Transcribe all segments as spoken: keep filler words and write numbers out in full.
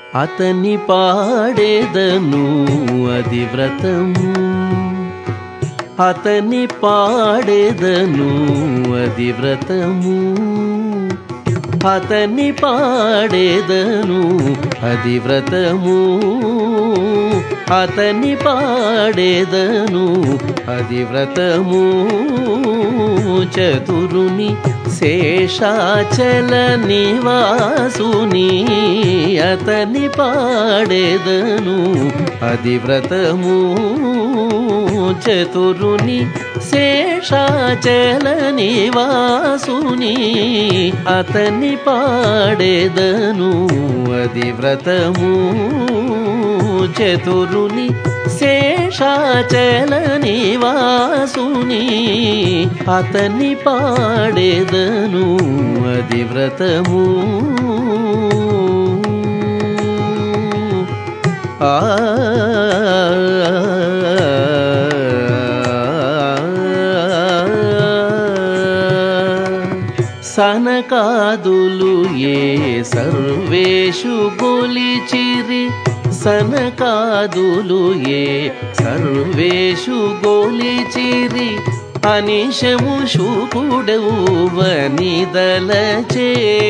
అతని పాడేదను అది వ్రతము, అతని పాడేదను అది వ్రతము, అతని పాడేదను అది వ్రతము, అతని పాడేదను అది వ్రతము. చతురుని శేషాచల నివాసుని అతని పాడేదను అది వ్రతము, చతురుని శేషాచల నివాసుని అతని పాడేదను అది వ్రతము, చతురుని శేషాచల నివాసుని అతని పాడేదను అది వ్రతము. ఆ సనకాదులు ఏ సర్వేషు గొలిచిరి, సనకాదులు ఏ సర్వేషు గొలిచిరి, అనిశము శుకుడెవ్వని దలచే.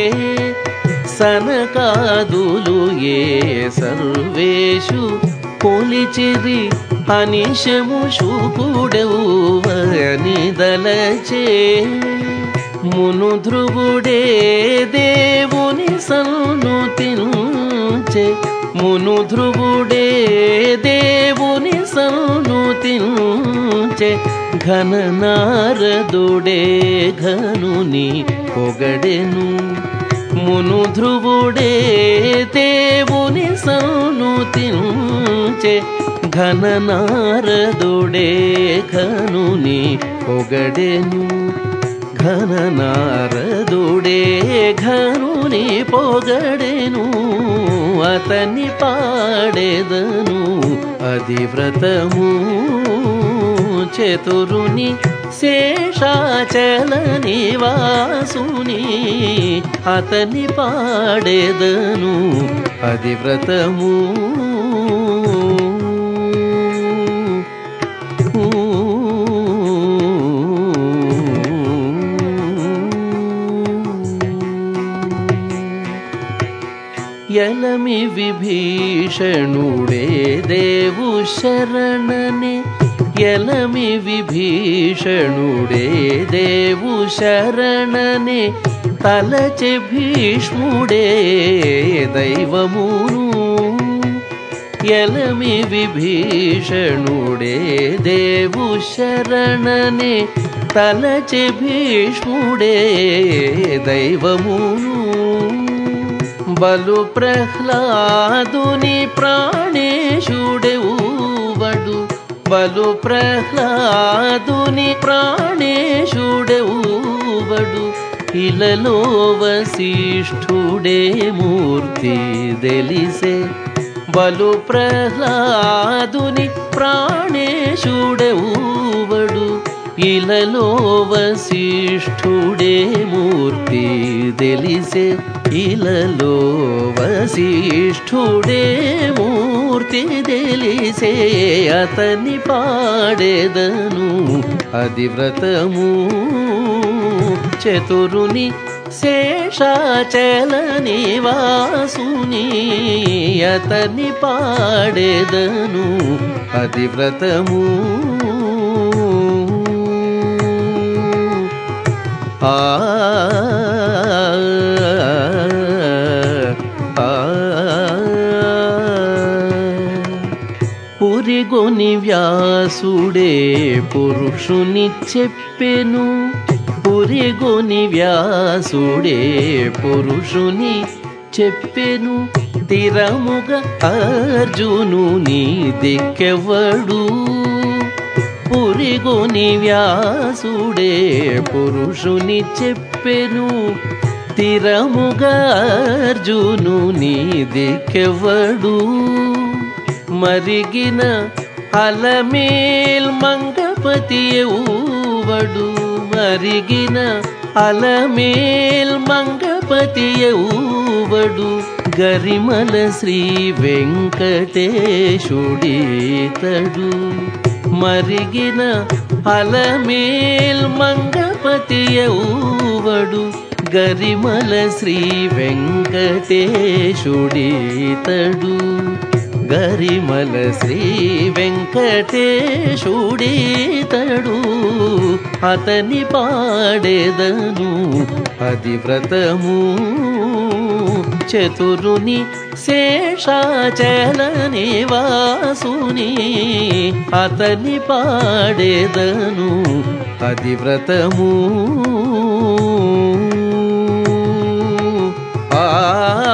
సనకాదులు ఏ సర్వేషు కొలిచిరి, అనిశము శుకుడెవ్వని దలచే. మును ధ్రువుడే దేవుని సన్నుతించె, మును ధ్రువుడే దేవుని సన్నుతించె. ఘన నారదుడే ఘనుని పొగడెను, మును ధ్రువుడే దేవుని సన్నుతించె. ఘన నారదుడే ఘనుని పొగడెను, ఘన నారదుడే ఘనుని పొగడెను. అతని పాడేదను అది వ్రతము, చతురుని శేషాచల నివాసుని అతని పాడేదను అది వ్రతము. యలమి విభీషణుడే దేవు శరణనే, యలమి విభీషణుడే దేవు శరణనే. తలచె భీష్ముడే దైవమును, యలమి విభీషణుడే దేవు శరణనే. తలచె భీష్ముడే దైవమును. బలు ప్రహ్లాదుని ప్రాణేశుడెవ్వడు, బలు ప్రహ్లాదుని ప్రాణేశుడెవ్వడు. ఇలలో వశిష్ఠుడే మూర్తి తెలిసే, బలు ప్రహ్లాదుని ప్రాణేశుడెవ్వడు. ఇలలో వశిష్ఠుడే మూర్తి తెలిసే, ఇలలో వశిష్ఠుడే మూర్తి తెలిసే. అతని పాడేదను అది వ్రతము, చతురుని శేషాచల నివాసుని అతని పాడేదను అది వ్రతము. ఆ పురిగొని వ్యాసుడే పురుషుని చెప్పెను, పురిగొని వ్యాసుడే పురుషుని చెప్పెను. తిరముగ అర్జునుని దిక్కెవ్వడు, పురిగొని వ్యాసుడే పురుషుని చెప్పెను. తిరముగ అర్జునుని దిక్కెవ్వడు. మరిగిన అలమేల్ మంగపతి ఎవ్వడు, మరిగిన అలమేల్ మంగపతి ఎవ్వడు. గరిమల శ్రీ వెంకటేశుడీతడు మరిగిన అలమేల్ మంగపతి ఎవ్వడు గరిమల శ్రీ వెంకటేశుడీతడు గరిమల శ్రీ వెంకటేశుడీతడు అతని పాడెదను పతివ్రతము చతురుని శేషాచల నివాసుని అతని పాడెదను పతివ్రతము ఆ